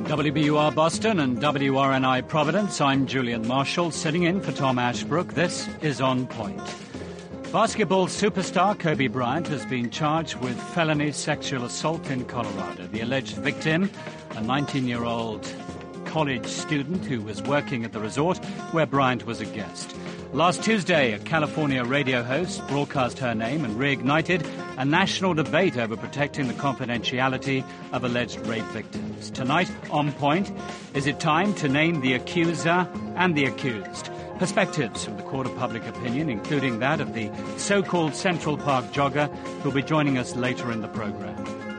From WBUR Boston and WRNI Providence, I'm Julian Marshall, sitting in for Tom Ashbrook. This is On Point. Basketball superstar Kobe Bryant has been charged with felony sexual assault in Colorado. The alleged victim, a 19-year-old college student who was working at the resort where Bryant was a guest. Last Tuesday, a California radio host broadcast her name and reignited a national debate over protecting the confidentiality of alleged rape victims. Tonight, On Point, is it time to name the accuser and the accused? Perspectives from the court of public opinion, including that of the so-called Central Park jogger, who'll be joining us later in the program.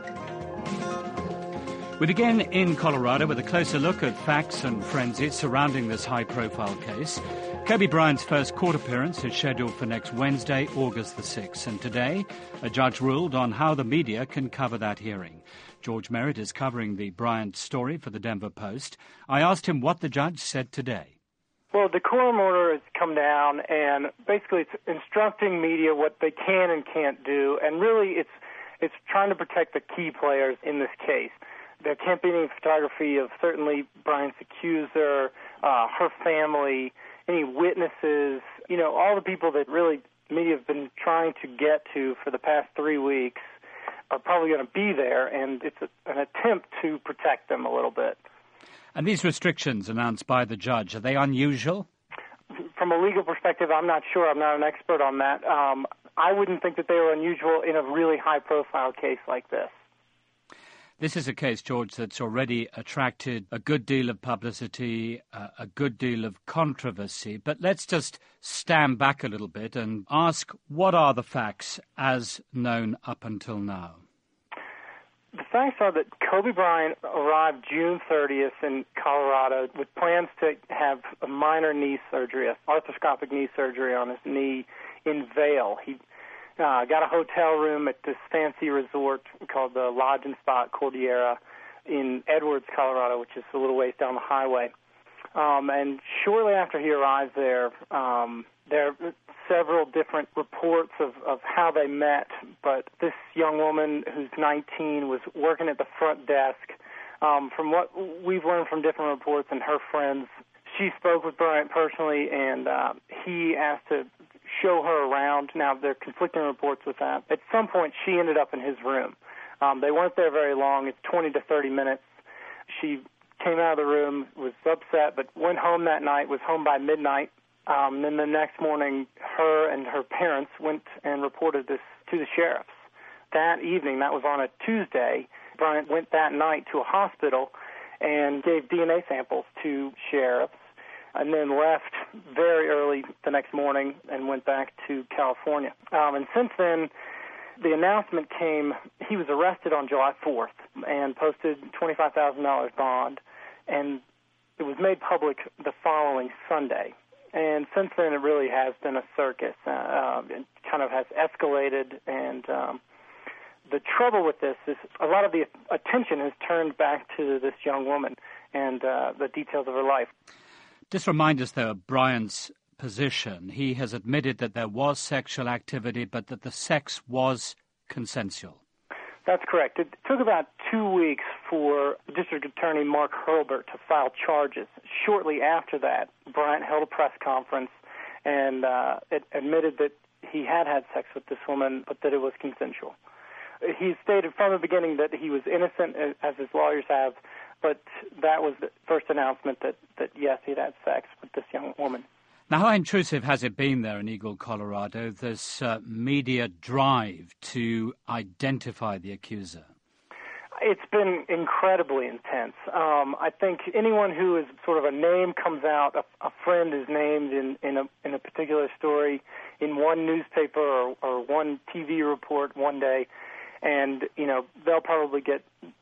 We begin in Colorado with a closer look at facts and frenzies surrounding this high-profile case. Kobe Bryant's first court appearance is scheduled for next Wednesday, August the 6th. And today, a judge ruled on how the media can cover that hearing. George Merritt is covering the Bryant story for the Denver Post. I asked him what the judge said today. Well, the decorum order has come down, and basically it's instructing media what they can and can't do. And really, it's trying to protect the key players in this case. There can't be any photography of certainly Bryant's accuser, her family, any witnesses, all the people that really media have been trying to get to for the past 3 weeks are probably going to be there, and it's an attempt to protect them a little bit. And these restrictions announced by the judge, are they unusual? From a legal perspective, I'm not sure. I'm not an expert on that. I wouldn't think that they were unusual in a really high-profile case like this. This is a case, George, that's already attracted a good deal of publicity, a good deal of controversy. But let's just stand back a little bit and ask, what are the facts as known up until now? The facts are that Kobe Bryant arrived June 30th in Colorado with plans to have a minor knee surgery, an arthroscopic knee surgery on his knee in Vail. He got a hotel room at this fancy resort called the Lodge and Spa Cordillera in Edwards, Colorado, which is a little ways down the highway. And shortly after he arrived there are several different reports of how they met, but this young woman who's 19 was working at the front desk. From what we've learned from different reports and her friends, she spoke with Bryant personally, and he asked to show her around. Now, there are conflicting reports with that. At some point, she ended up in his room. They weren't there very long. It's 20 to 30 minutes. She came out of the room, was upset, but went home that night, was home by midnight. Then the next morning, her and her parents went and reported this to the sheriffs. That evening, that was on a Tuesday, Bryant went that night to a hospital and gave DNA samples to sheriffs, and then left very early the next morning and went back to California. And since then, the announcement came, he was arrested on July 4th and posted $25,000 bond, and it was made public the following Sunday. And since then, it really has been a circus. It kind of has escalated, and the trouble with this is a lot of the attention has turned back to this young woman and the details of her life. Just remind us, though, of Bryant's position. He has admitted that there was sexual activity, but that the sex was consensual. That's correct. It took about 2 weeks for District Attorney Mark Hurlbert to file charges. Shortly after that, Bryant held a press conference and admitted that he had sex with this woman, but that it was consensual. He stated from the beginning that he was innocent, as his lawyers have, but that was the first announcement that yes, he'd had sex with this young woman. Now, how intrusive has it been there in Eagle, Colorado, this media drive to identify the accuser? It's been incredibly intense. I think anyone who is sort of a name comes out, a friend is named in a particular story in one newspaper or one TV report one day, and they'll probably get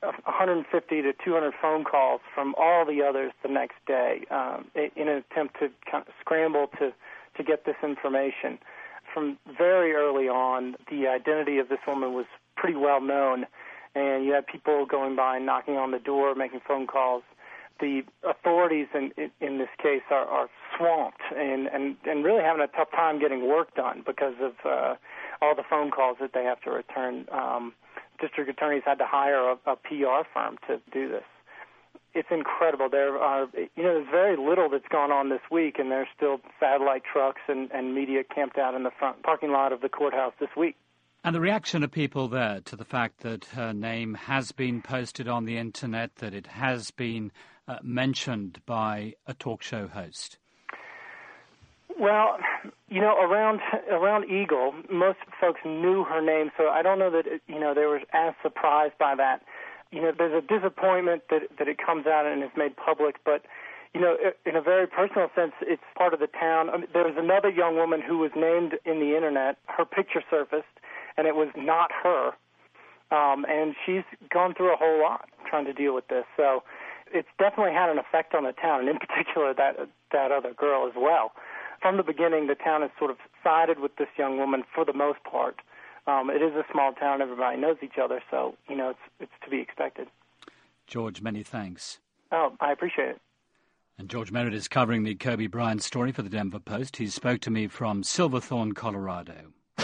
150 to 200 phone calls from all the others the next day in an attempt to kind of scramble to get this information. From very early on, the identity of this woman was pretty well known, and you had people going by and knocking on the door, making phone calls. The authorities in this case are swamped and really having a tough time getting work done because of all the phone calls that they have to return. District attorneys had to hire a PR firm to do this. It's incredible. There's very little that's gone on this week, and there's still satellite trucks and media camped out in the front parking lot of the courthouse this week. And the reaction of people there to the fact that her name has been posted on the internet, that it has been mentioned by a talk show host? Well, around Eagle, most folks knew her name, so I don't know that they were as surprised by that. There's a disappointment that it comes out and is made public, but in a very personal sense, it's part of the town. There was another young woman who was named in the internet. Her picture surfaced, and it was not her. And she's gone through a whole lot trying to deal with this. So it's definitely had an effect on the town, and in particular that other girl as well. From the beginning, the town has sort of sided with this young woman for the most part. It is a small town. Everybody knows each other, so, it's to be expected. George, many thanks. Oh, I appreciate it. And George Merritt is covering the Kobe Bryant story for the Denver Post. He spoke to me from Silverthorne, Colorado.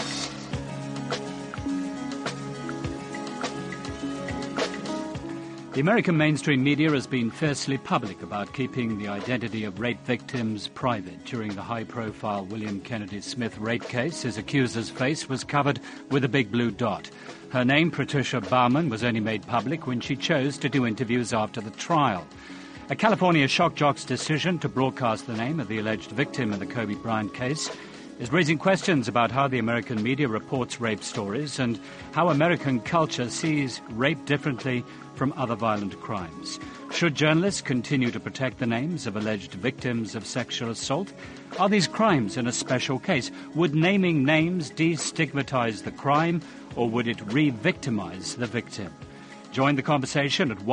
The American mainstream media has been fiercely public about keeping the identity of rape victims private. During the high-profile William Kennedy Smith rape case, his accuser's face was covered with a big blue dot. Her name, Patricia Baumann, was only made public when she chose to do interviews after the trial. A California shock jock's decision to broadcast the name of the alleged victim in the Kobe Bryant case is raising questions about how the American media reports rape stories and how American culture sees rape differently from other violent crimes. Should journalists continue to protect the names of alleged victims of sexual assault? Are these crimes in a special case? Would naming names destigmatize the crime, or would it re-victimize the victim? Join the conversation at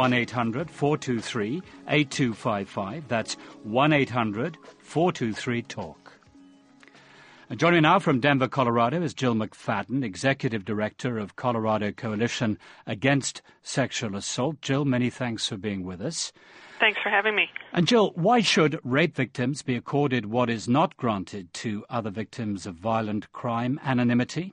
1-800-423-8255. That's 1-800-423-TALK. And joining me now from Denver, Colorado is Jill McFadden, Executive Director of Colorado Coalition Against Sexual Assault. Jill, many thanks for being with us. Thanks for having me. And Jill, why should rape victims be accorded what is not granted to other victims of violent crime, anonymity?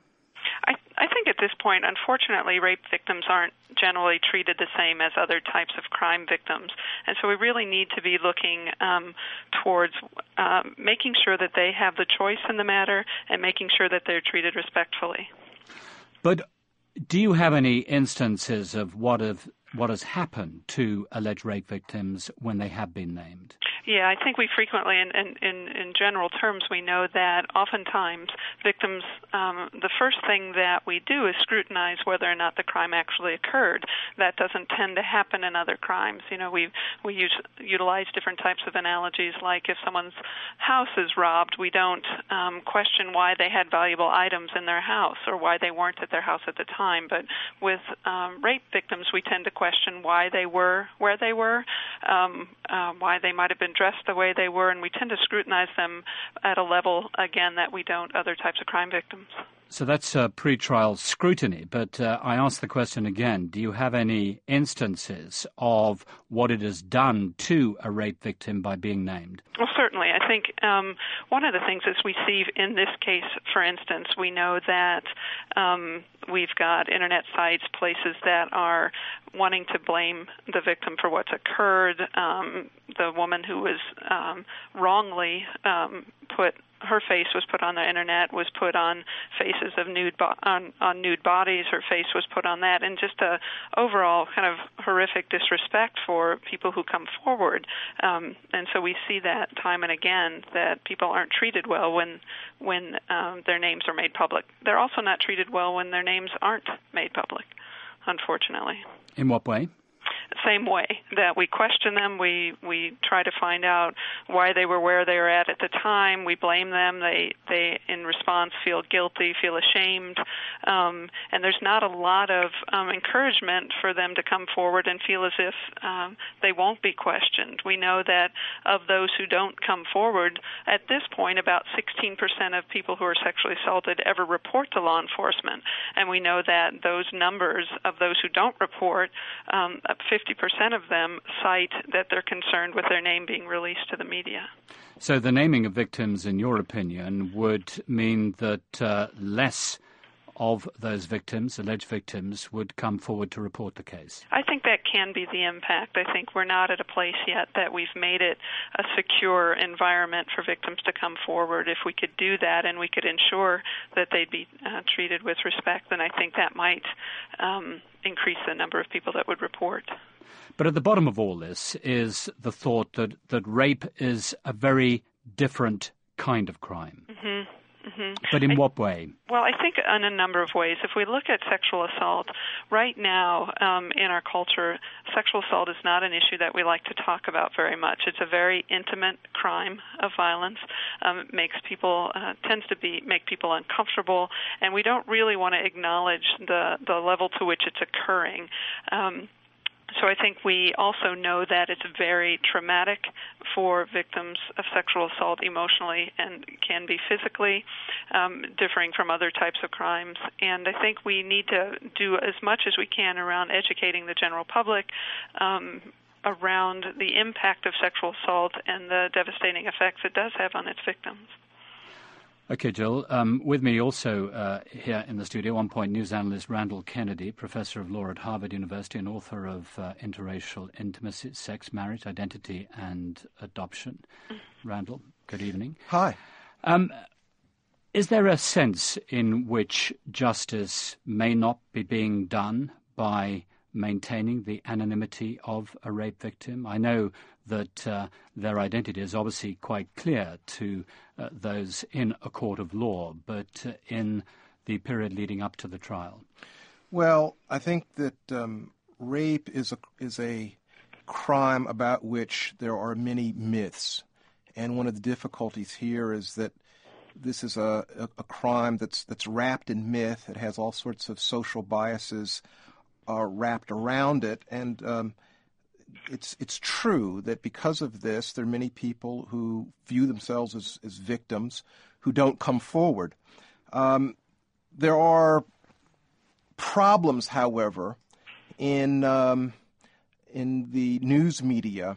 I think at this point, unfortunately, rape victims aren't generally treated the same as other types of crime victims. And so we really need to be looking towards making sure that they have the choice in the matter and making sure that they're treated respectfully. But do you have any instances of what has happened to alleged rape victims when they have been named? Yeah, I think we frequently, in general terms, we know that oftentimes victims, the first thing that we do is scrutinize whether or not the crime actually occurred. That doesn't tend to happen in other crimes. We utilize different types of analogies, like if someone's house is robbed, we don't question why they had valuable items in their house or why they weren't at their house at the time. But with rape victims, we tend to question why they were where they were, why they might have been dressed the way they were, and we tend to scrutinize them at a level, again, that we don't other types of crime victims. So that's pre-trial scrutiny, but I ask the question again, do you have any instances of what it has done to a rape victim by being named? Well, certainly. I think one of the things is we see in this case, for instance, we know that we've got Internet sites, places that are wanting to blame the victim for what's occurred. The woman who was wrongly her face was put on the Internet, was put on faces of nude bodies. Her face was put on that, and just a overall kind of horrific disrespect for people who come forward. And so we see that time and again, that people aren't treated well when their names are made public. They're also not treated well when their names aren't made public, unfortunately. In what way? Same way, that we question them, we try to find out why they were where they were at the time, we blame them, they in response feel guilty, feel ashamed, and there's not a lot of encouragement for them to come forward and feel as if they won't be questioned. We know that of those who don't come forward, at this point about 16% of people who are sexually assaulted ever report to law enforcement, and we know that those numbers of those who don't report, 50% of them cite that they're concerned with their name being released to the media. So the naming of victims, in your opinion, would mean that less of those victims, alleged victims, would come forward to report the case? I think that can be the impact. I think we're not at a place yet that we've made it a secure environment for victims to come forward. If we could do that and we could ensure that they'd be treated with respect, then I think that might increase the number of people that would report. But at the bottom of all this is the thought that rape is a very different kind of crime. Mm-hmm. Mm-hmm. But in what way? Well, I think in a number of ways. If we look at sexual assault, right now in our culture, sexual assault is not an issue that we like to talk about very much. It's a very intimate crime of violence. It makes people tends to make people uncomfortable, and we don't really want to acknowledge the level to which it's occurring. So I think we also know that it's very traumatic for victims of sexual assault emotionally and can be physically, differing from other types of crimes. And I think we need to do as much as we can around educating the general public around the impact of sexual assault and the devastating effects it does have on its victims. Okay, Jill. With me also here in the studio, On Point news analyst Randall Kennedy, professor of law at Harvard University and author of Interracial Intimacy, Sex, Marriage, Identity and Adoption. Randall, good evening. Hi. Is there a sense in which justice may not be being done by maintaining the anonymity of a rape victim? I know that their identity is obviously quite clear to those in a court of law, but in the period leading up to the trial. Well, I think that rape is a crime about which there are many myths, and one of the difficulties here is that this is a crime that's wrapped in myth. It has all sorts of social biases wrapped around it, and it's true that because of this, there are many people who view themselves as victims who don't come forward. There are problems, however, in the news media,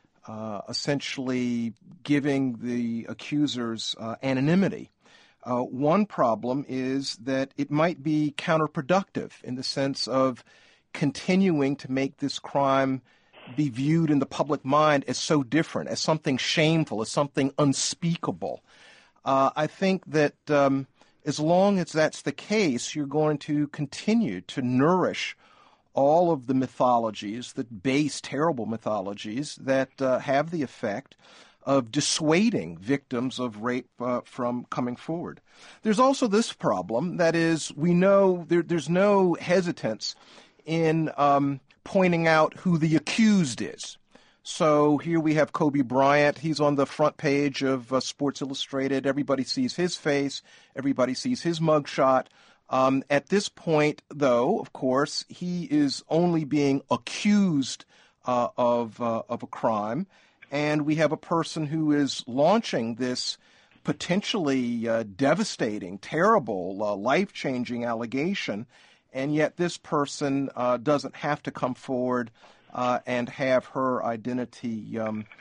essentially giving the accusers anonymity. One problem is that it might be counterproductive in the sense of continuing to make this crime be viewed in the public mind as so different, as something shameful, as something unspeakable. I think that as long as that's the case, you're going to continue to nourish all of the mythologies, the base, terrible mythologies that have the effect of dissuading victims of rape from coming forward. There's also this problem, that is, we know there's no hesitance in pointing out who the accused is. So here we have Kobe Bryant. He's on the front page of Sports Illustrated. Everybody sees his face. Everybody sees his mugshot. At this point, though, of course, he is only being accused of a crime. And we have a person who is launching this potentially devastating, terrible, life-changing allegation, and yet this person doesn't have to come forward and have her identity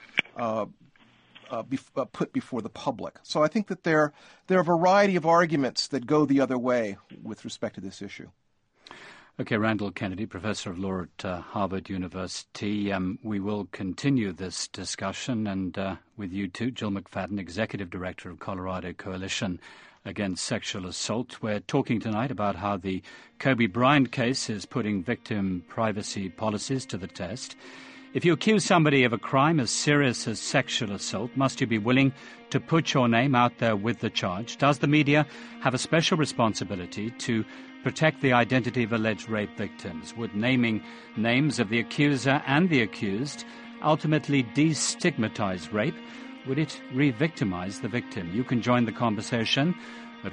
put before the public. So I think that there are a variety of arguments that go the other way with respect to this issue. Okay, Randall Kennedy, professor of law at Harvard University. We will continue this discussion, and with you too, Jill McFadden, executive director of Colorado Coalition Against Sexual Assault. We're talking tonight about how the Kobe Bryant case is putting victim privacy policies to the test. If you accuse somebody of a crime as serious as sexual assault, must you be willing to put your name out there with the charge? Does the media have a special responsibility to protect the identity of alleged rape victims? Would naming names of the accuser and the accused ultimately destigmatize rape? Would it re-victimize the victim? You can join the conversation at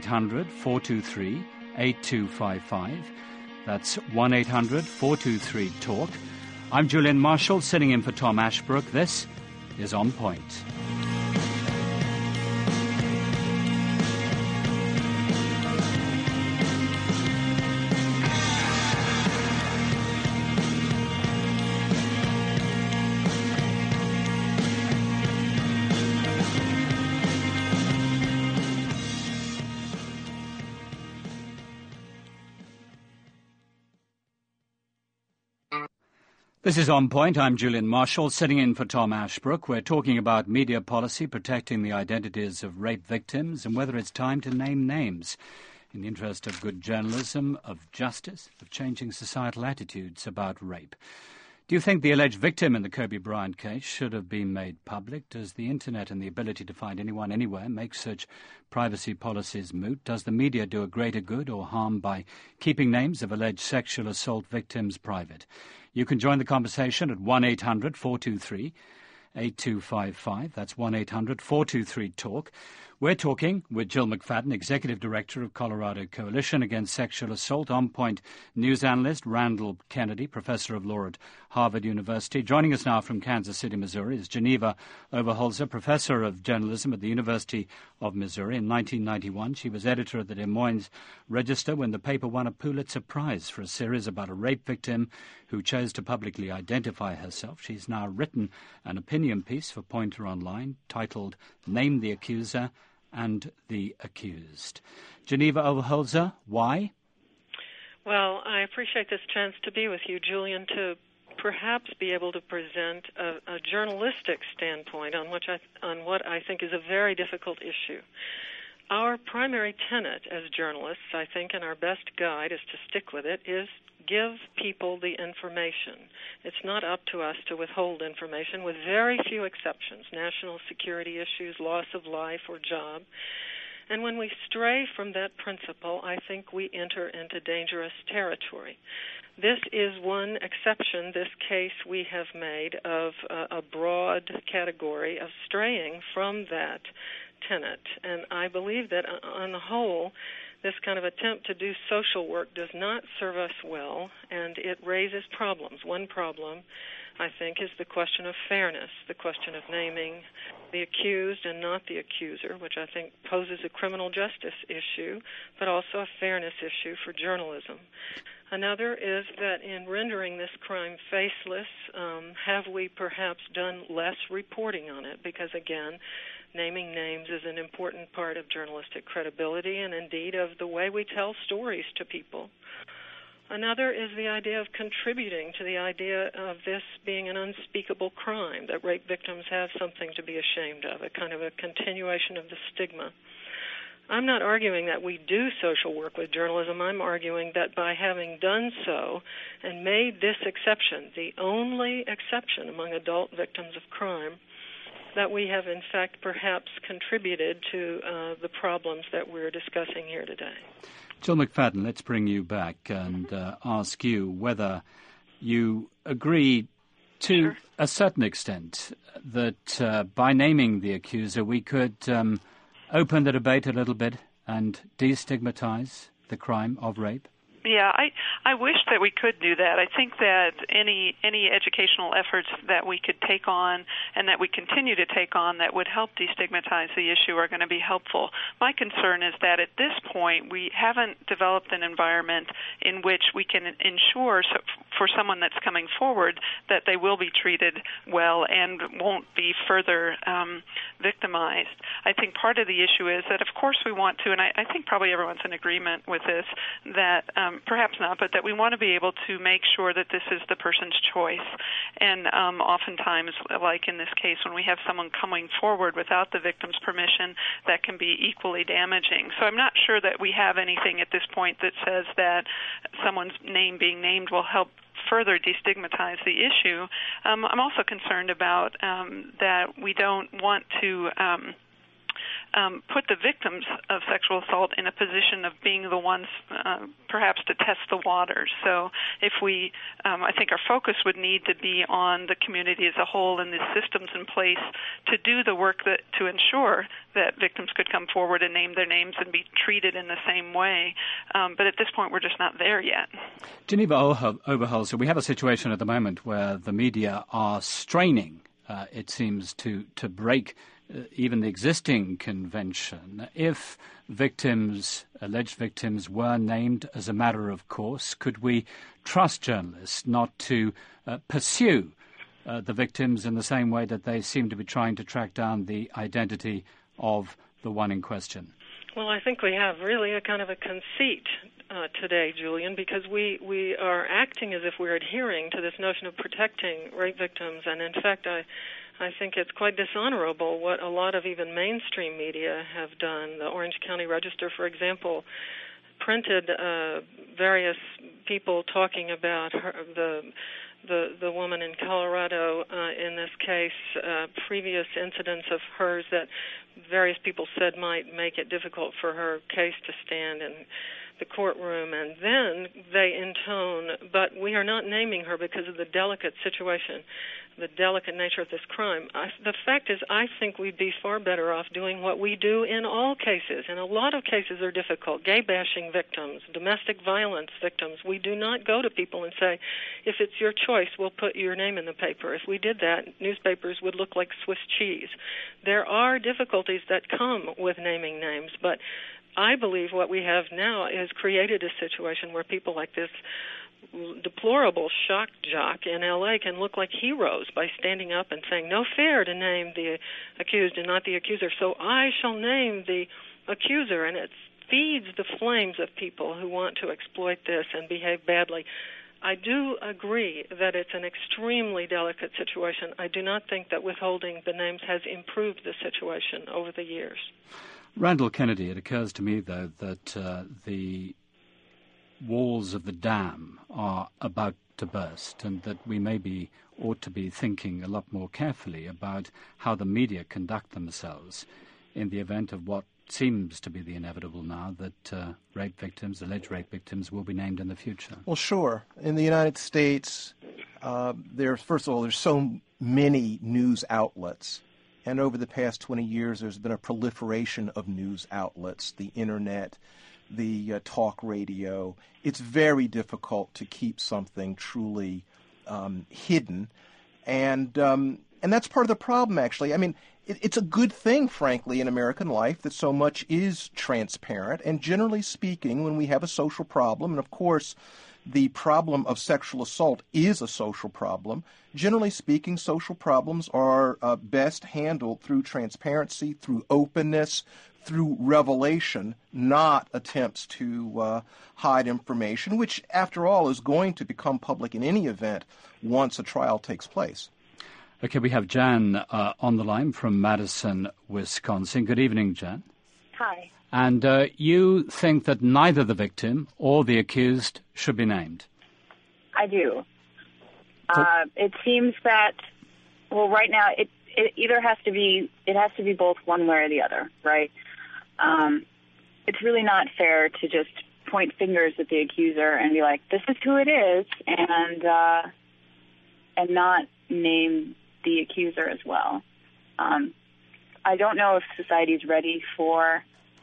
1-800-423-8255. That's 1-800-423-TALK. I'm Julian Marshall, sitting in for Tom Ashbrook. This is On Point. This is On Point. I'm Julian Marshall, sitting in for Tom Ashbrook. We're talking about media policy protecting the identities of rape victims and whether it's time to name names in the interest of good journalism, of justice, of changing societal attitudes about rape. Do you think the alleged victim in the Kobe Bryant case should have been made public? Does the internet and the ability to find anyone anywhere make such privacy policies moot? Does the media do a greater good or harm by keeping names of alleged sexual assault victims private? You can join the conversation at 1-800-423-8255. That's 1-800-423-TALK. We're talking with Jill McFadden, Executive Director of Colorado Coalition Against Sexual Assault, On Point news analyst Randall Kennedy, Professor of Law at Harvard University. Joining us now from Kansas City, Missouri, is Geneva Overholzer, Professor of Journalism at the University of Missouri. In 1991, she was editor of the Des Moines Register when the paper won a Pulitzer Prize for a series about a rape victim who chose to publicly identify herself. She's now written an opinion piece for Poynter Online titled Name the Accuser and the Accused. Geneva Overholzer, why? Well, I appreciate this chance to be with you, Julian, to perhaps be able to present a journalistic standpoint on what I think is a very difficult issue. Our primary tenet as journalists, I think, and our best guide is to stick with it, is give people the information. It's not up to us to withhold information, with very few exceptions, national security issues, loss of life or job. And when we stray from that principle, I think we enter into dangerous territory. This is one exception, this case we have made of a broad category of straying from that tenet. And I believe that on the whole, this kind of attempt to do social work does not serve us well, and it raises problems. One problem, I think, is the question of fairness, the question of naming the accused and not the accuser, which I think poses a criminal justice issue, but also a fairness issue for journalism. Another is that in rendering this crime faceless, have we perhaps done less reporting on it? Because, again, naming names is an important part of journalistic credibility and, indeed, of the way we tell stories to people. Another is the idea of contributing to the idea of this being an unspeakable crime, that rape victims have something to be ashamed of, a kind of a continuation of the stigma. I'm not arguing that we do social work with journalism. I'm arguing that by having done so and made this exception the only exception among adult victims of crime, that we have, in fact, perhaps contributed to the problems that we're discussing here today. Jill McFadden, let's bring you back and ask you whether you agree to a certain extent that by naming the accuser we could open the debate a little bit and destigmatize the crime of rape? Yeah, I wish that we could do that. I think that any educational efforts that we could take on and that we continue to take on that would help destigmatize the issue are going to be helpful. My concern is that at this point we haven't developed an environment in which we can ensure for someone that's coming forward that they will be treated well and won't be further victimized. I think part of the issue is that, of course, we want to, and I think probably everyone's in agreement with this, that perhaps not, but that we want to be able to make sure that this is the person's choice. And oftentimes, like in this case, when we have someone coming forward without the victim's permission, that can be equally damaging. So I'm not sure that we have anything at this point that says that someone's name being named will help further destigmatize the issue. I'm also concerned about that we don't want to put the victims of sexual assault in a position of being the ones perhaps to test the waters. So if we, I think our focus would need to be on the community as a whole and the systems in place to do the work to ensure that victims could come forward and name their names and be treated in the same way. But at this point, we're just not there yet. Geneva Overholzer, we have a situation at the moment where the media are straining, it seems, to break even the existing convention. If victims, alleged victims, were named as a matter of course, could we trust journalists not to pursue the victims in the same way that they seem to be trying to track down the identity of the one in question? Well, I think we have really a kind of a conceit today, Julian, because we are acting as if we're adhering to this notion of protecting rape victims, and in fact, I think it's quite dishonorable what a lot of even mainstream media have done. The Orange County Register, for example, printed various people talking about the woman in Colorado in this case, previous incidents of hers that various people said might make it difficult for her case to stand in the courtroom, and then they intone, but we are not naming her because of the delicate situation, the delicate nature of this crime. The fact is, I think we'd be far better off doing what we do in all cases, and a lot of cases are difficult. Gay bashing victims, domestic violence victims, we do not go to people and say, if it's your choice, we'll put your name in the paper. If we did that, newspapers would look like Swiss cheese. There are difficulties that come with naming names, but I believe what we have now is created a situation where people like this deplorable shock jock in L.A. can look like heroes by standing up and saying, no fair to name the accused and not the accuser, so I shall name the accuser, and it feeds the flames of people who want to exploit this and behave badly. I do agree that it's an extremely delicate situation. I do not think that withholding the names has improved the situation over the years. Randall Kennedy, it occurs to me, though, that the walls of the dam are about to burst, and that we maybe ought to be thinking a lot more carefully about how the media conduct themselves in the event of what seems to be the inevitable now, that rape victims, alleged rape victims, will be named in the future. Well, sure. In the United States, first of all, there's so many news outlets. And over the past 20 years, there's been a proliferation of news outlets, the Internet, the talk radio. It's very difficult to keep something truly hidden. And that's part of the problem, actually. I mean, it's a good thing, frankly, in American life that so much is transparent. And generally speaking, when we have a social problem, and of course, the problem of sexual assault is a social problem. Generally speaking, social problems are best handled through transparency, through openness, through revelation, not attempts to hide information, which, after all, is going to become public in any event once a trial takes place. Okay, we have Jan on the line from Madison, Wisconsin. Good evening, Jan. Hi. And you think that neither the victim or the accused should be named? I do. It seems that, well, right now it either has to be both one way or the other, right? It's really not fair to just point fingers at the accuser and be like, this is who it is, and not name the accuser as well. I don't know if society is ready for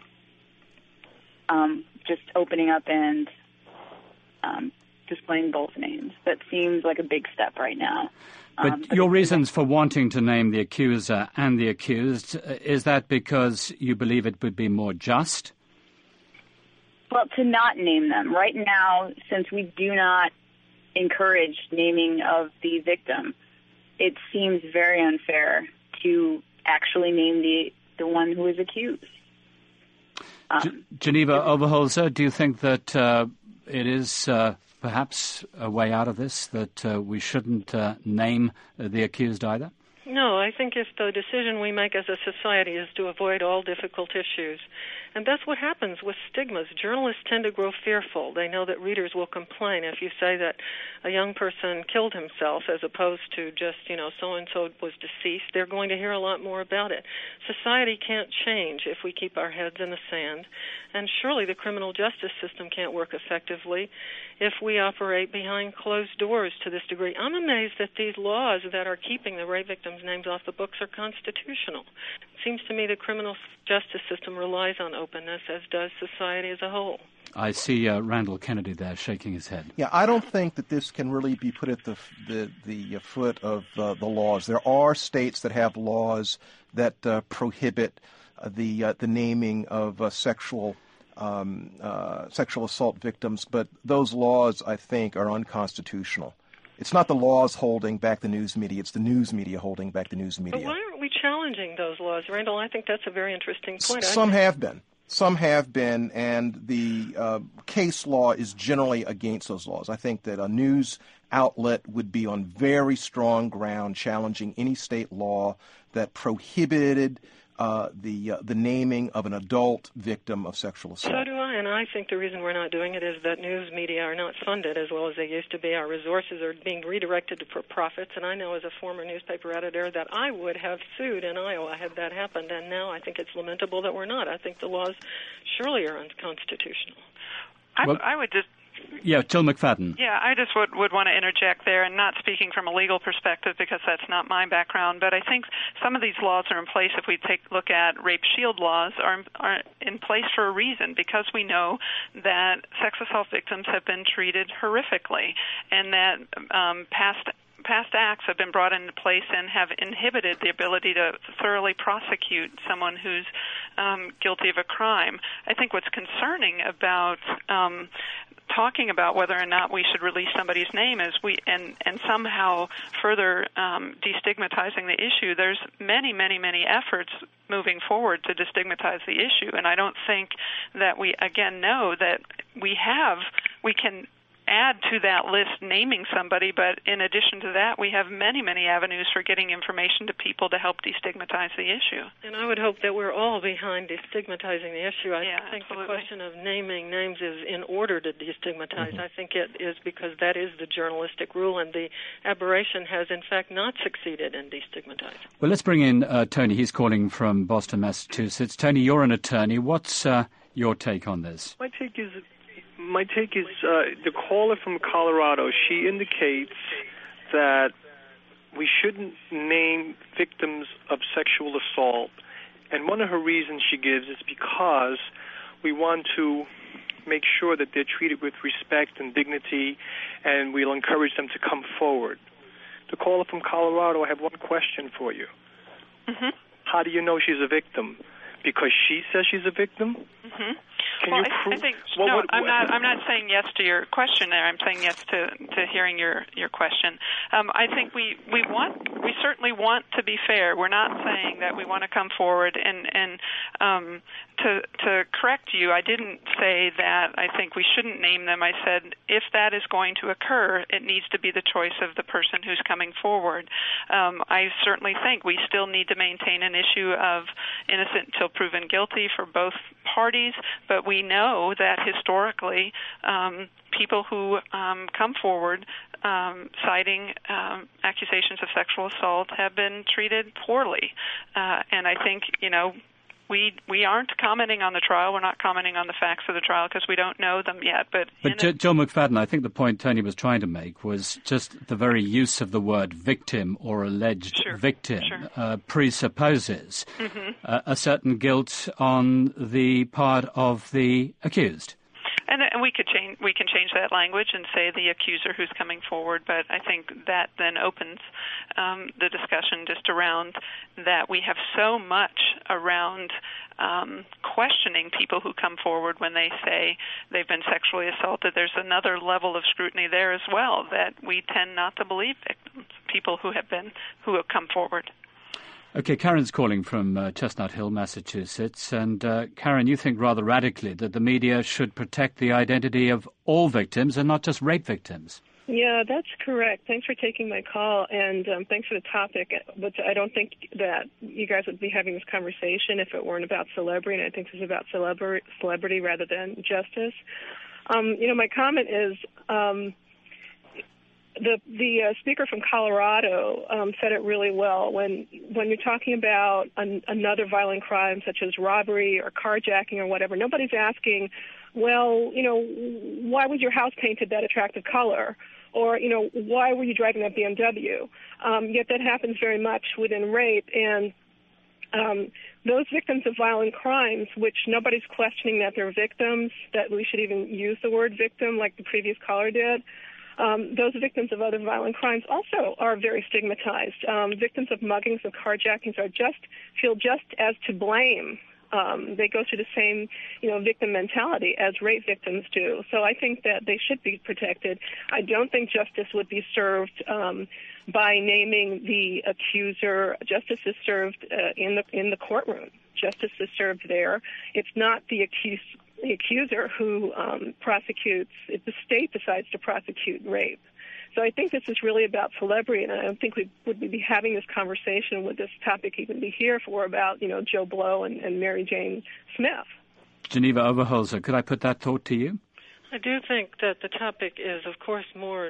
just opening up and displaying both names. That seems like a big step right now. But your reasons for wanting to name the accuser and the accused, is that because you believe it would be more just? Well, to not name them. Right now, since we do not encourage naming of the victim, it seems very unfair to actually name the one who is accused. Geneva Oberholzer, do you think that it is perhaps a way out of this, that we shouldn't name the accused either? No, I think if the decision we make as a society is to avoid all difficult issues, and that's what happens with stigmas. Journalists tend to grow fearful. They know that readers will complain if you say that a young person killed himself as opposed to just, so-and-so was deceased. They're going to hear a lot more about it. Society can't change if we keep our heads in the sand, and surely the criminal justice system can't work effectively if we operate behind closed doors to this degree. I'm amazed that these laws that are keeping the rape victims' names off the books are constitutional. It seems to me the criminal justice system relies on openness, as does society as a whole. I see Randall Kennedy there shaking his head. Yeah, I don't think that this can really be put at the foot of the laws. There are states that have laws that prohibit the naming of sexual assault victims, but those laws, I think, are unconstitutional. It's not the laws holding back the news media, it's the news media holding back the news media. But why aren't we challenging those laws, Randall? I think that's a very interesting point. Some have been. Some have been, and the case law is generally against those laws. I think that a news outlet would be on very strong ground challenging any state law that prohibited the naming of an adult victim of sexual assault. So do I, and I think the reason we're not doing it is that news media are not funded as well as they used to be. Our resources are being redirected for profits, and I know as a former newspaper editor that I would have sued in Iowa had that happened, and now I think it's lamentable that we're not. I think the laws surely are unconstitutional. I would just... Yeah, Jill McFadden. Yeah, I just would want to interject there, and not speaking from a legal perspective because that's not my background, but I think some of these laws are in place. If we take a look at rape shield laws, are in place for a reason, because we know that sex assault victims have been treated horrifically, and that past acts have been brought into place and have inhibited the ability to thoroughly prosecute someone who's guilty of a crime. I think what's concerning about talking about whether or not we should release somebody's name is and somehow further destigmatizing the issue. There's many efforts moving forward to destigmatize the issue, and I don't think that we again know that we can add to that list naming somebody, but in addition to that, we have many avenues for getting information to people to help destigmatize the issue. And I would hope that we're all behind destigmatizing the issue. I think absolutely. The question of naming names is in order to destigmatize. Mm-hmm. I think it is because that is the journalistic rule, and the aberration has, in fact, not succeeded in destigmatizing. Well, let's bring in Tony. He's calling from Boston, Massachusetts. Tony, you're an attorney. What's your take on this? My take is the caller from Colorado, she indicates that we shouldn't name victims of sexual assault. And one of her reasons she gives is because we want to make sure that they're treated with respect and dignity, and we'll encourage them to come forward. The caller from Colorado, I have one question for you. Mm-hmm. How do you know she's a victim? Because she says she's a victim? Mm-hmm. I think I'm not saying yes to your question there. I'm saying yes to hearing your question. I think we certainly want to be fair. We're not saying that we want to come forward and to correct you. I didn't say that I think we shouldn't name them. I said if that is going to occur, it needs to be the choice of the person who's coming forward. I certainly think we still need to maintain an issue of innocent until proven guilty for both parties, but we know that historically people who come forward citing accusations of sexual assault have been treated poorly. And I think, we aren't commenting on the trial. We're not commenting on the facts of the trial because we don't know them yet. But Jill McFadden, I think the point Tony was trying to make was just the very use of the word victim or alleged victim presupposes a certain guilt on the part of the accused. And we can change that language and say the accuser who's coming forward, but I think that then opens the discussion just around that we have so much around questioning people who come forward when they say they've been sexually assaulted. There's another level of scrutiny there as well that we tend not to believe victims, people who have come forward. Okay, Karen's calling from Chestnut Hill, Massachusetts. And Karen, you think rather radically that the media should protect the identity of all victims and not just rape victims. Yeah, that's correct. Thanks for taking my call, and thanks for the topic. But I don't think that you guys would be having this conversation if it weren't about celebrity, and I think this is about celebrity rather than justice. My comment is... The speaker from Colorado said it really well. When you're talking about another violent crime such as robbery or carjacking or whatever, nobody's asking, well, why was your house painted that attractive color? Or, why were you driving that BMW? Yet that happens very much within rape. And those victims of violent crimes, which nobody's questioning that they're victims, that we should even use the word victim like the previous caller did, those victims of other violent crimes also are very stigmatized. Victims of muggings, of carjackings feel just as to blame They go through the same, victim mentality as rape victims do. So I think that they should be protected. I don't think justice would be served by naming the accuser. Justice is served in the courtroom. Justice is served there. It's not the accuser who prosecutes. If the state decides to prosecute rape. So I think this is really about celebrity, and I don't think we would be having this conversation, would this topic even be here if we're about, Joe Blow and Mary Jane Smith. Geneva Overholser, could I put that thought to you? I do think that the topic is, of course, more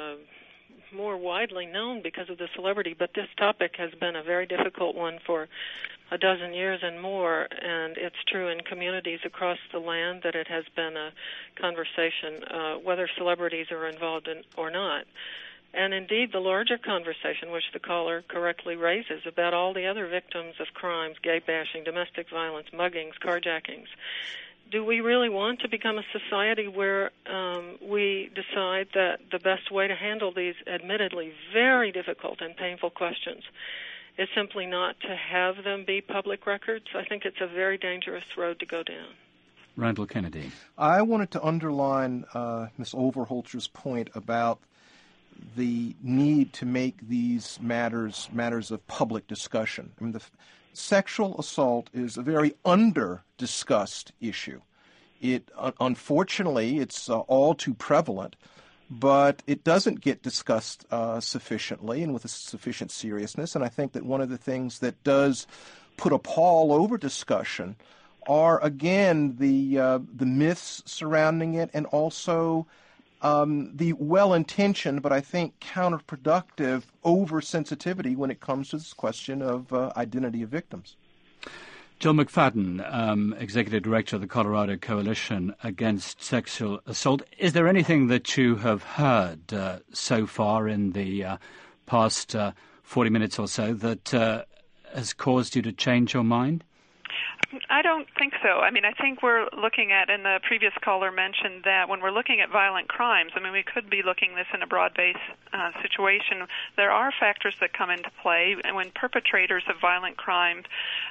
widely known because of the celebrity, but this topic has been a very difficult one for a dozen years and more, and it's true in communities across the land that it has been a conversation, whether celebrities are involved in or not. And indeed, the larger conversation, which the caller correctly raises, about all the other victims of crimes, gay bashing, domestic violence, muggings, carjackings. Do we really want to become a society where we decide that the best way to handle these admittedly very difficult and painful questions is simply not to have them be public records? I think it's a very dangerous road to go down. Randall Kennedy. I wanted to underline Ms. Overholser's point about the need to make these matters of public discussion. I mean, the sexual assault is a very under-discussed issue. Unfortunately, it's all too prevalent, but it doesn't get discussed sufficiently and with a sufficient seriousness. And I think that one of the things that does put a pall over discussion are, again, the myths surrounding it, and also the well-intentioned but I think counterproductive oversensitivity when it comes to this question of identity of victims. Jill McFadden, Executive Director of the Colorado Coalition Against Sexual Assault. Is there anything that you have heard so far in the past 40 minutes or so that has caused you to change your mind? I don't think so. I mean, I think we're looking at, and the previous caller mentioned that when we're looking at violent crimes, I mean, we could be looking at this in a broad-based situation. There are factors that come into play, and when perpetrators of violent crimes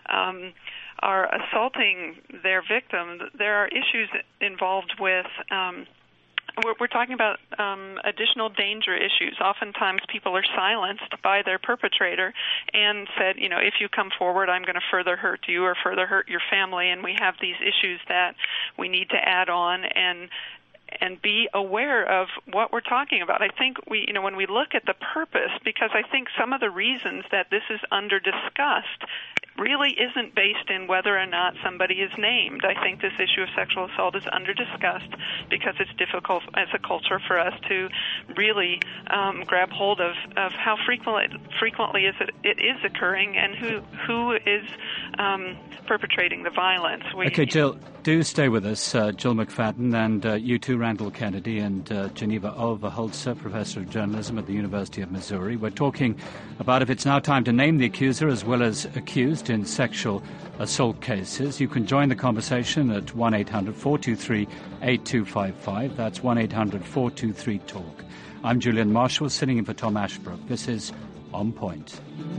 are assaulting their victim, there are issues involved with we're talking about additional danger issues. Oftentimes people are silenced by their perpetrator and said, if you come forward, I'm going to further hurt you or further hurt your family, and we have these issues that we need to add on and be aware of what we're talking about. I think when we look at the purpose, because I think some of the reasons that this is under-discussed really isn't based in whether or not somebody is named. I think this issue of sexual assault is under-discussed because it's difficult as a culture for us to really grab hold of how frequently it is occurring and who is perpetrating the violence. Okay, Jill, do stay with us. Jill McFadden and you too, Randall Kennedy, and Geneva Overholser, Professor of Journalism at the University of Missouri. We're talking about if it's now time to name the accuser as well as accused in sexual assault cases. You can join the conversation at 1-800-423-8255. That's 1-800-423-TALK. I'm Julian Marshall, sitting in for Tom Ashbrook. This is On Point.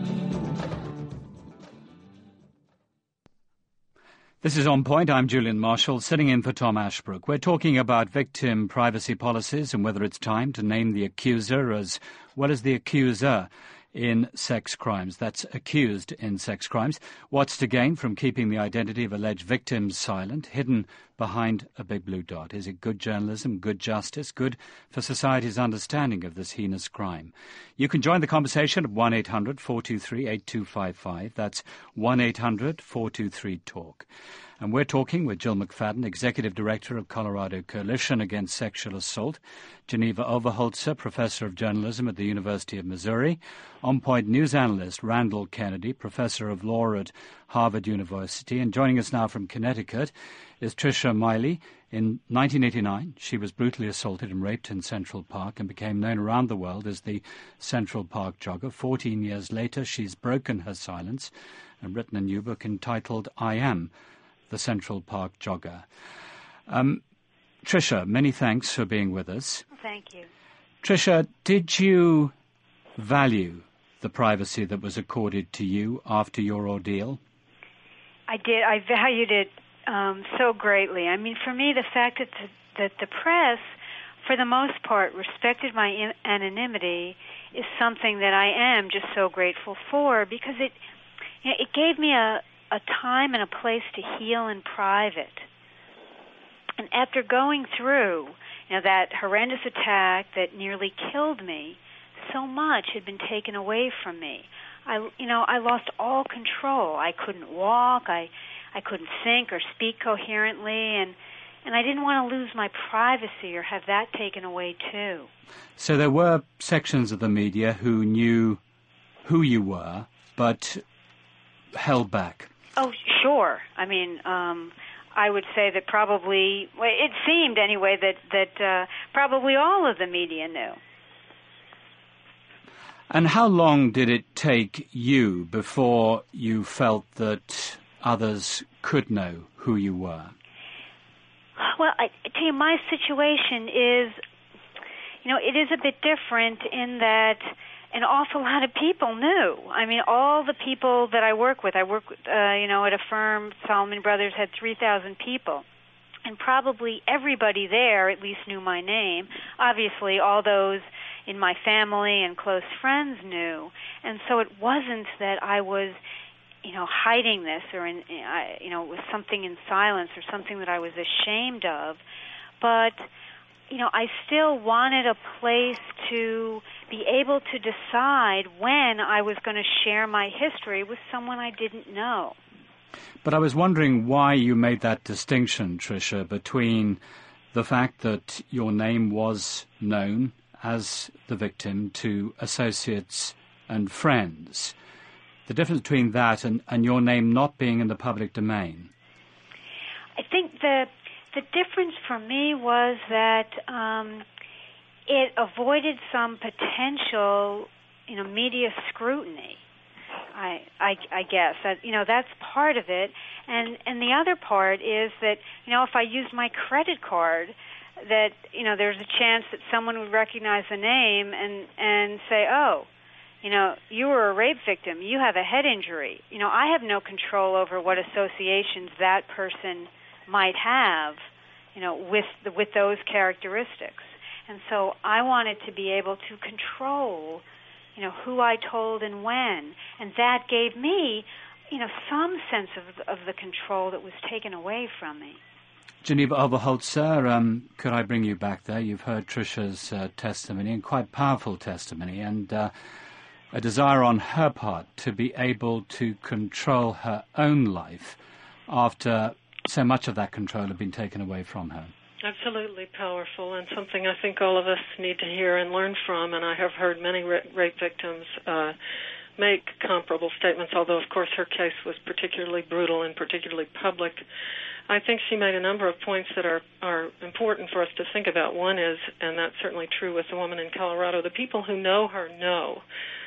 This is On Point. I'm Julian Marshall, sitting in for Tom Ashbrook. We're talking about victim privacy policies and whether it's time to name the accuser as well as the accuser in sex crimes. That's accused in sex crimes. What's to gain from keeping the identity of alleged victims silent, hidden behind a big blue dot? Is it good journalism, good justice, good for society's understanding of this heinous crime? You can join the conversation at 1-800-423-8255. That's 1-800-423-TALK. And we're talking with Jill McFadden, Executive Director of Colorado Coalition Against Sexual Assault, Geneva Overholser, Professor of Journalism at the University of Missouri, On Point News Analyst Randall Kennedy, Professor of Law at Harvard University, and joining us now from Connecticut is Tricia Miley. In 1989, she was brutally assaulted and raped in Central Park and became known around the world as the Central Park Jogger. 14 years later, she's broken her silence and written a new book entitled I Am the Central Park Jogger. Tricia, many thanks for being with us. Thank you. Tricia, did you value the privacy that was accorded to you after your ordeal? I did. I valued it so greatly. I mean, for me, the fact that the press, for the most part, respected my anonymity is something that I am just so grateful for, because it gave me a time and a place to heal in private. And after going through that horrendous attack that nearly killed me, so much had been taken away from me. I lost all control. I couldn't walk. I couldn't think or speak coherently, and I didn't want to lose my privacy or have that taken away too. So there were sections of the media who knew who you were, but held back. Oh, sure. I mean, I would say that probably, well, it seemed anyway that probably all of the media knew. And how long did it take you before you felt that others could know who you were? Well, I tell you, my situation is, it is a bit different in that an awful lot of people knew. I mean, all the people that I work with, at a firm, Salomon Brothers had 3,000 people. And probably everybody there at least knew my name. Obviously, all those in my family and close friends knew. And so it wasn't that I was, hiding this or, it was something in silence or something that I was ashamed of. But, I still wanted a place to be able to decide when I was going to share my history with someone I didn't know. But I was wondering why you made that distinction, Tricia, between the fact that your name was known as the victim to associates and friends. The difference between that and your name not being in the public domain. I think the difference for me was that it avoided some potential, media scrutiny. I guess that's part of it, and the other part is that if I used my credit card, that there's a chance that someone would recognize the name and say, oh, you were a rape victim, you have a head injury. I have no control over what associations that person might have, with those characteristics, and so I wanted to be able to control who I told and when. And that gave me, some sense of the control that was taken away from me. Geneva Oberholzer, could I bring you back there? You've heard Tricia's testimony, and quite powerful testimony, and a desire on her part to be able to control her own life after so much of that control had been taken away from her. Absolutely powerful, and something I think all of us need to hear and learn from, and I have heard many rape victims make comparable statements, although, of course, her case was particularly brutal and particularly public. I think she made a number of points that are important for us to think about. One is, and that's certainly true with the woman in Colorado, the people who know her know.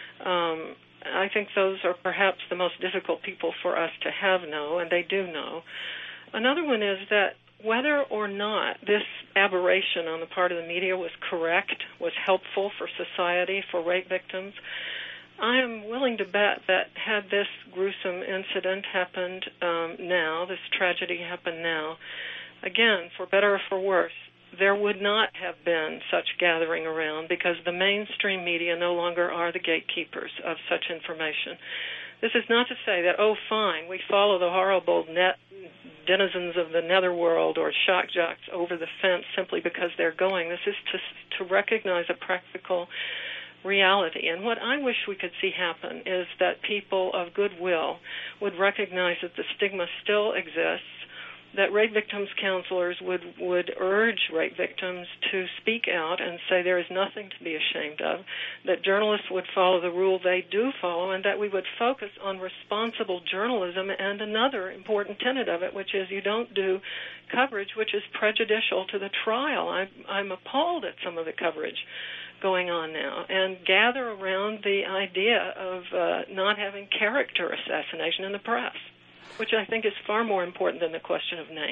I think those are perhaps the most difficult people for us to have know, and they do know. Another one is that whether or not this aberration on the part of the media was correct, was helpful for society, for rape victims, I am willing to bet that had this gruesome incident happened now, this tragedy happened now, again, for better or for worse, there would not have been such gathering around because the mainstream media no longer are the gatekeepers of such information. This is not to say that, oh, fine, we follow the horrible denizens of the netherworld or shock jocks over the fence simply because they're going. This is to recognize a practical reality. And what I wish we could see happen is that people of goodwill would recognize that the stigma still exists, that rape victims counselors would urge rape victims to speak out and say there is nothing to be ashamed of, that journalists would follow the rule they do follow, and that we would focus on responsible journalism and another important tenet of it, which is you don't do coverage which is prejudicial to the trial. I'm appalled at some of the coverage going on now, and gather around the idea of not having character assassination in the press, which I think is far more important than the question of names.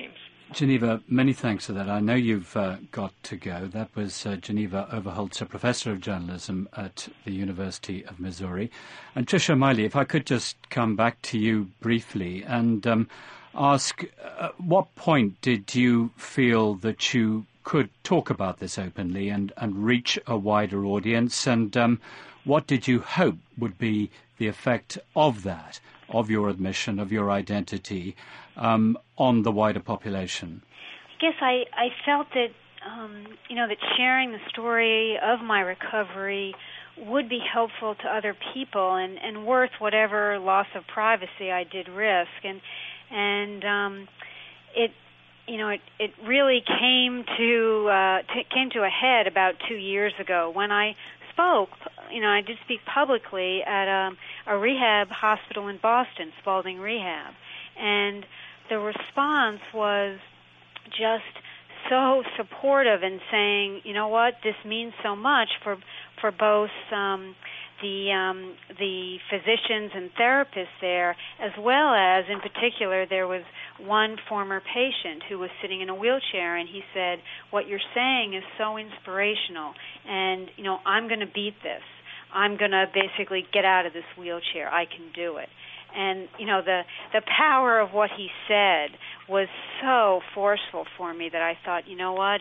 Geneva, many thanks for that. I know you've got to go. That was Geneva Overholzer, Professor of Journalism at the University of Missouri. And Tricia Miley, if I could just come back to you briefly and ask, what point did you feel that you could talk about this openly and reach a wider audience? And what did you hope would be the effect of that, of your admission, of your identity, on the wider population? I guess I felt that, that sharing the story of my recovery would be helpful to other people and worth whatever loss of privacy I did risk. And it really came to a head about 2 years ago when I spoke. I did speak publicly at a rehab hospital in Boston, Spalding Rehab, and the response was just so supportive and saying, you know what, this means so much for both the physicians and therapists there, as well as, in particular, there was one former patient who was sitting in a wheelchair, and he said, what you're saying is so inspirational, and, I'm going to beat this. I'm going to basically get out of this wheelchair. I can do it. And, the power of what he said was so forceful for me that I thought, you know what,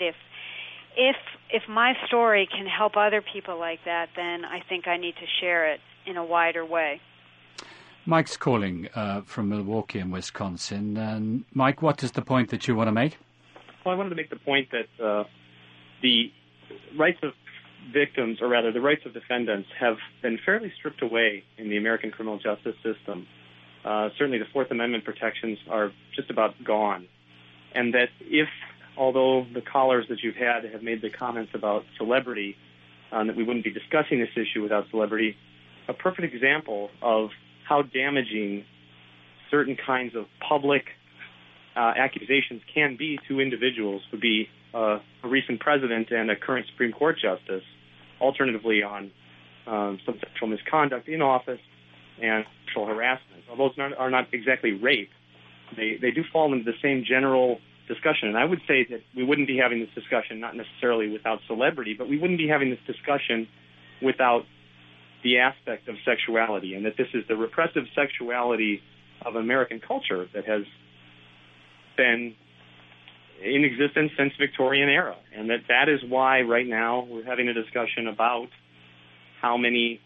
if my story can help other people like that, then I think I need to share it in a wider way. Mike's calling from Milwaukee in Wisconsin. And Mike, what is the point that you want to make? Well, I wanted to make the point that the rights of victims, or rather the rights of defendants, have been fairly stripped away in the American criminal justice system. Certainly the Fourth Amendment protections are just about gone. And that although the callers that you've had have made the comments about celebrity, that we wouldn't be discussing this issue without celebrity, a perfect example of how damaging certain kinds of public accusations can be to individuals would be a recent president and a current Supreme Court justice, alternatively on some sexual misconduct in office and sexual harassment. Although those are not exactly rape, they do fall into the same general discussion. And I would say that we wouldn't be having this discussion not necessarily without celebrity, but we wouldn't be having this discussion without the aspect of sexuality, and that this is the repressive sexuality of American culture that has been in existence since Victorian era, and that is why right now we're having a discussion about how many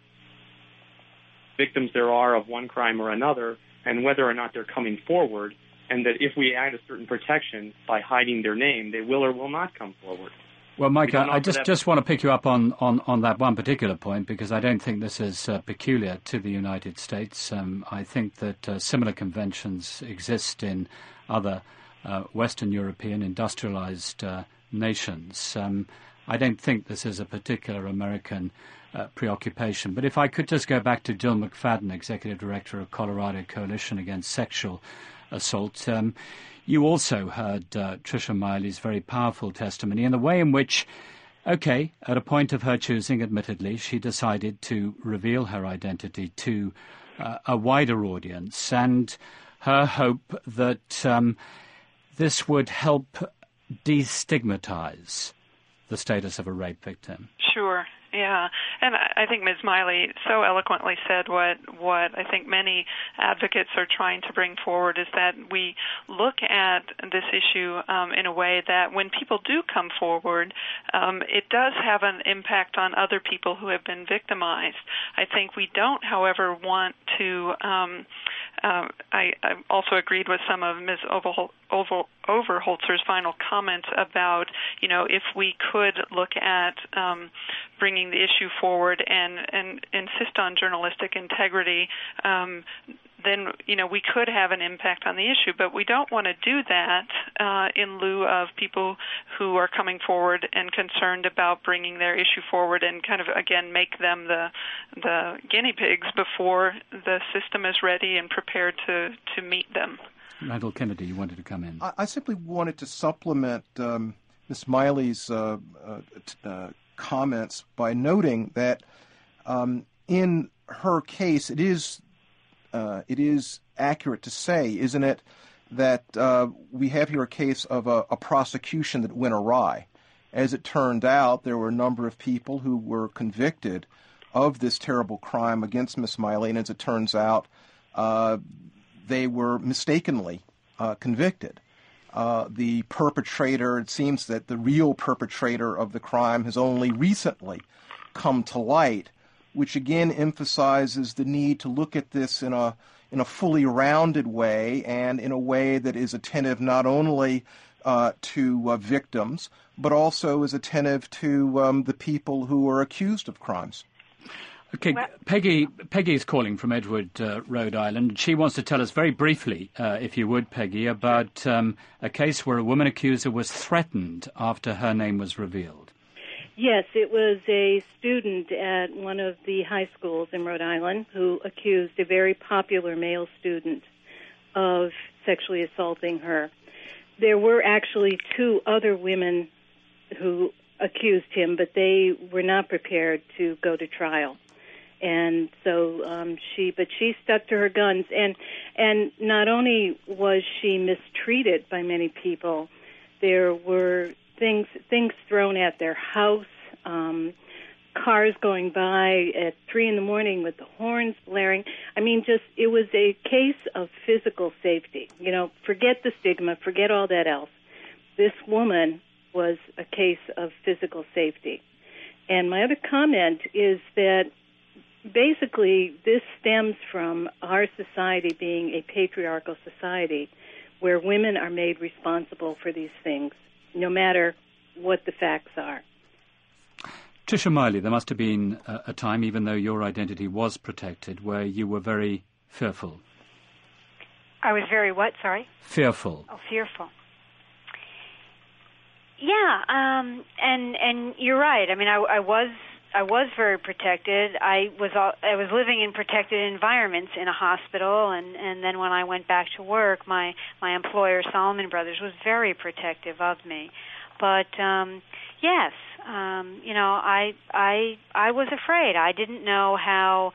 victims there are of one crime or another and whether or not they're coming forward, and that if we add a certain protection by hiding their name, they will or will not come forward. Well, Mike, I just want to pick you up on that one particular point, because I don't think this is peculiar to the United States. I think that similar conventions exist in other Western European industrialized nations. I don't think this is a particular American preoccupation. But if I could just go back to Jill McFadden, Executive Director of Colorado Coalition Against Sexual Assault. You also heard Tricia Miley's very powerful testimony and the way in which, at a point of her choosing, admittedly, she decided to reveal her identity to a wider audience, and her hope that this would help destigmatize the status of a rape victim. Sure. Yeah, and I think Ms. Miley so eloquently said what I think many advocates are trying to bring forward, is that we look at this issue in a way that when people do come forward, it does have an impact on other people who have been victimized. I think we don't, however, want to I also agreed with some of Ms. Overholzer's final comments about, if we could look at bringing the issue forward and insist on journalistic integrity, then, we could have an impact on the issue. But we don't want to do that in lieu of people who are coming forward and concerned about bringing their issue forward and kind of, again, make them the guinea pigs before the system is ready and prepared to meet them. Randall Kennedy, you wanted to come in. I simply wanted to supplement Ms. Miley's comments by noting that in her case, it is accurate to say, isn't it, that we have here a case of a prosecution that went awry. As it turned out, there were a number of people who were convicted of this terrible crime against Miss Miley, and as it turns out, they were mistakenly convicted. The perpetrator, it seems that the real perpetrator of the crime has only recently come to light, which again emphasizes the need to look at this in a fully rounded way, and in a way that is attentive not only to victims, but also is attentive to the people who are accused of crimes. Okay, Peggy is calling from Edgewood, Rhode Island. She wants to tell us very briefly, if you would, Peggy, about a case where a woman accuser was threatened after her name was revealed. Yes, it was a student at one of the high schools in Rhode Island who accused a very popular male student of sexually assaulting her. There were actually 2 other women who accused him, but they were not prepared to go to trial. And so she stuck to her guns, and not only was she mistreated by many people, there were things thrown at their house, cars going by at 3 a.m. with the horns blaring. I mean, it was a case of physical safety. You know, forget the stigma, forget all that else. This woman was a case of physical safety. And my other comment is that basically, this stems from our society being a patriarchal society where women are made responsible for these things, no matter what the facts are. Tricia Miley, there must have been a time, even though your identity was protected, where you were very fearful. I was very what, sorry? Fearful. Oh, fearful. Yeah, and you're right. I mean, I was very protected. I was living in protected environments in a hospital, and then when I went back to work, my employer, Solomon Brothers, was very protective of me. But yes, you know, I was afraid. I didn't know how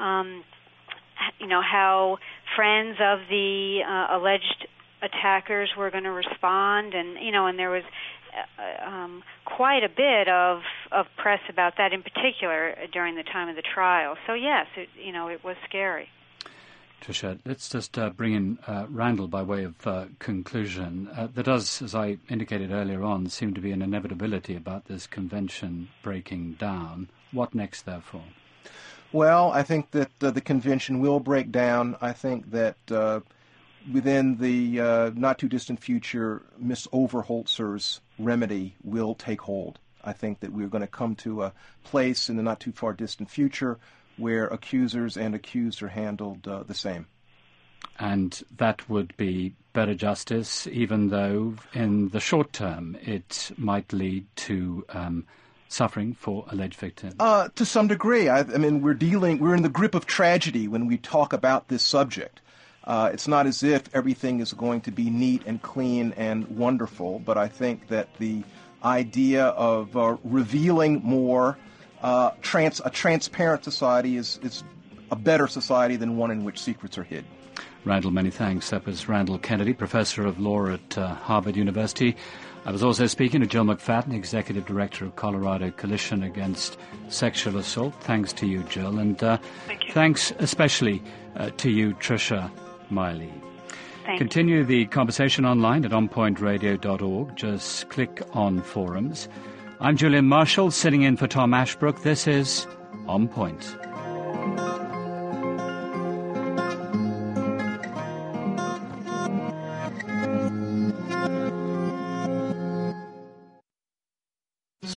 how friends of the alleged attackers were going to respond, and there was quite a bit of press about that, in particular during the time of the trial. So yes, it was scary. Tricia, let's just bring in Randall by way of conclusion. There does, as I indicated earlier on, seem to be an inevitability about this convention breaking down. What next, therefore? Well, I think that the convention will break down. I think that within the not-too-distant future, Miss Overholtzer's remedy will take hold. I think that we're going to come to a place in the not-too-far-distant future where accusers and accused are handled the same. And that would be better justice, even though in the short term it might lead to suffering for alleged victims? To some degree. I mean, we're in the grip of tragedy when we talk about this subject. It's not as if everything is going to be neat and clean and wonderful, but I think that the idea of revealing more, a transparent society is a better society than one in which secrets are hid. Randall, many thanks. That was Randall Kennedy, Professor of Law at Harvard University. I was also speaking to Jill McFadden, Executive Director of Colorado Coalition Against Sexual Assault. Thanks to you, Jill. And thanks especially to you, Tricia Miley. Continue the conversation online at onpointradio.org. Just click on forums. I'm Julian Marshall, sitting in for Tom Ashbrook. This is On Point.